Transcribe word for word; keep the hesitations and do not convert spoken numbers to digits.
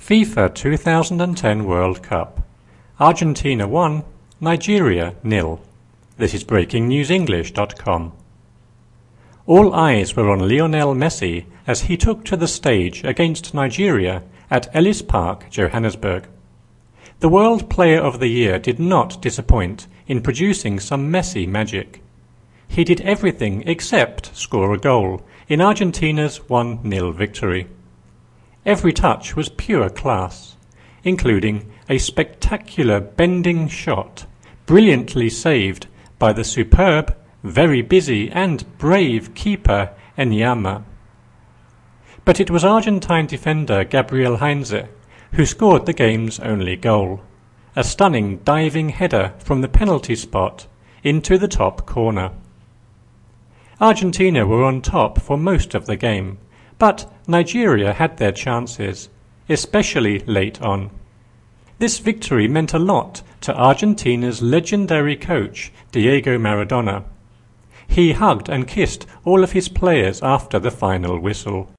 FIFA two thousand ten World Cup. Argentina one, Nigeria nil. This is breaking news english dot com. All eyes were on Lionel Messi as he took to the stage against Nigeria at Ellis Park, Johannesburg. The World Player of the Year did not disappoint in producing some Messi magic. He did everything except score a goal in Argentina's one nil victory. Every touch was pure class, including a spectacular bending shot, brilliantly saved by the superb, very busy and brave keeper Enyama. But it was Argentine defender Gabriel Heinze who scored the game's only goal, a stunning diving header from the penalty spot into the top corner. Argentina were on top for most of the game, but Nigeria had their chances, especially late on. This victory meant a lot to Argentina's legendary coach, Diego Maradona. He hugged and kissed all of his players after the final whistle.